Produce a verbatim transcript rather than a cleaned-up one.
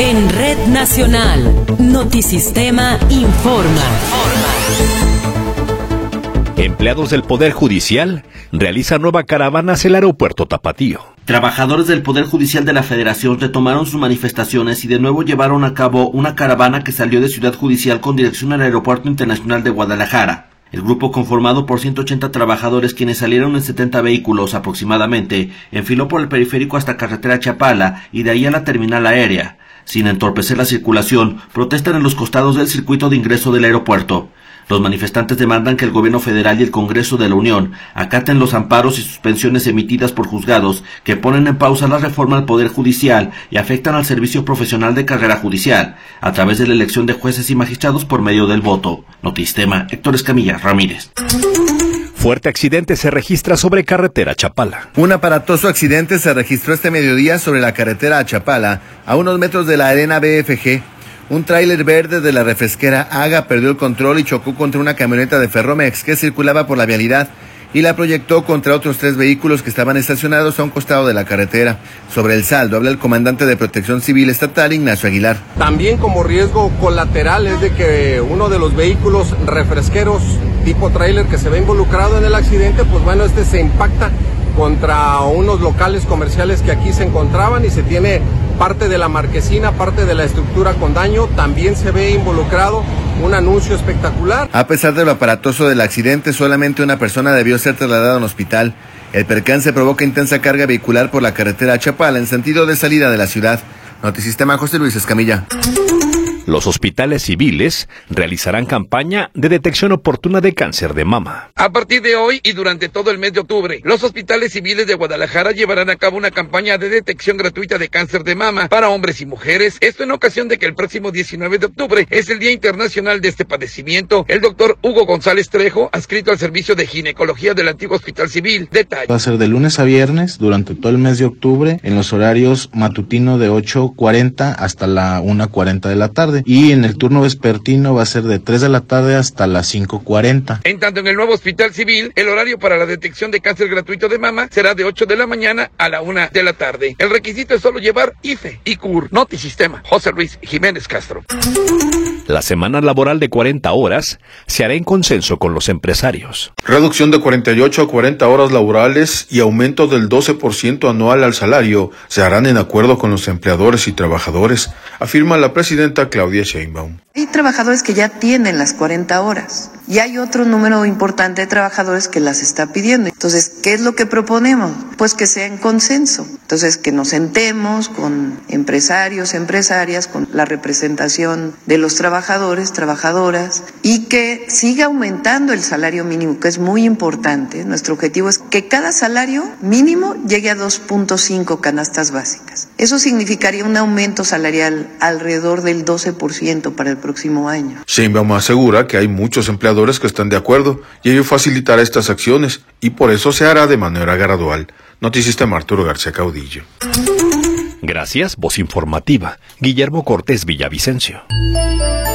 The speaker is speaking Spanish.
En Red Nacional, Notisistema informa. Empleados del Poder Judicial realizan nueva caravana hacia el aeropuerto Tapatío. Trabajadores del Poder Judicial de la Federación retomaron sus manifestaciones y de nuevo llevaron a cabo una caravana que salió de Ciudad Judicial con dirección al Aeropuerto Internacional de Guadalajara. El grupo, conformado por ciento ochenta trabajadores, quienes salieron en setenta vehículos aproximadamente, enfiló por el periférico hasta carretera Chapala y de ahí a la terminal aérea. Sin entorpecer la circulación, protestan en los costados del circuito de ingreso del aeropuerto. Los manifestantes demandan que el gobierno federal y el Congreso de la Unión acaten los amparos y suspensiones emitidas por juzgados que ponen en pausa la reforma al Poder Judicial y afectan al servicio profesional de carrera judicial, a través de la elección de jueces y magistrados por medio del voto. Notisistema, Héctor Escamilla Ramírez. Fuerte accidente se registra sobre carretera Chapala. Un aparatoso accidente se registró este mediodía sobre la carretera a Chapala, a unos metros de la Arena B F G. Un tráiler verde de la refresquera Aga perdió el control y chocó contra una camioneta de Ferromex que circulaba por la vialidad y la proyectó contra otros tres vehículos que estaban estacionados a un costado de la carretera. Sobre el saldo habla el comandante de Protección Civil Estatal, Ignacio Aguilar. También como riesgo colateral es de que uno de los vehículos refresqueros tipo tráiler que se ve involucrado en el accidente, pues bueno, este se impacta contra unos locales comerciales que aquí se encontraban y se tiene parte de la marquesina, parte de la estructura con daño. También se ve involucrado un anuncio espectacular. A pesar de lo aparatoso del accidente, solamente una persona debió ser trasladada a un hospital. El percance provoca intensa carga vehicular por la carretera Chapala en sentido de salida de la ciudad. Notisistema, José Luis Escamilla. Los hospitales civiles realizarán campaña de detección oportuna de cáncer de mama. A partir de hoy y durante todo el mes de octubre, los hospitales civiles de Guadalajara llevarán a cabo una campaña de detección gratuita de cáncer de mama para hombres y mujeres. Esto en ocasión de que el próximo diecinueve de octubre es el Día Internacional de este padecimiento. El doctor Hugo González Trejo, adscrito al servicio de ginecología del antiguo Hospital Civil, detalla. Va a ser de lunes a viernes durante todo el mes de octubre en los horarios matutino de ocho cuarenta hasta la una cuarenta de la tarde. Y en el turno vespertino va a ser de tres de la tarde hasta las cinco cuarenta. En tanto, en el nuevo Hospital Civil, el horario para la detección de cáncer gratuito de mama será de ocho de la mañana a la una de la tarde. El requisito es solo llevar I F E y C U R. Notisistema, José Luis Jiménez Castro. La semana laboral de cuarenta horas se hará en consenso con los empresarios. Reducción de cuarenta y ocho a cuarenta horas laborales y aumento del doce por ciento anual al salario se harán en acuerdo con los empleadores y trabajadores, afirma la presidenta Claudia Sheinbaum. Hay trabajadores que ya tienen las cuarenta horas y hay otro número importante de trabajadores que las está pidiendo. Entonces, ¿qué es lo que proponemos? Pues que sea en consenso. Entonces, que nos sentemos con empresarios, empresarias, con la representación de los trabajadores, trabajadoras, y que siga aumentando el salario mínimo, que es muy importante. Nuestro objetivo es que cada salario mínimo llegue a dos punto cinco canastas básicas. Eso significaría un aumento salarial alrededor del doce por ciento para el próximo año. Sheinbaum asegura que hay muchos empleadores que están de acuerdo y ello facilitará estas acciones y por eso se hará de manera gradual. Notisistema, Arturo García Caudillo. Gracias, voz informativa, Guillermo Cortés Villavicencio.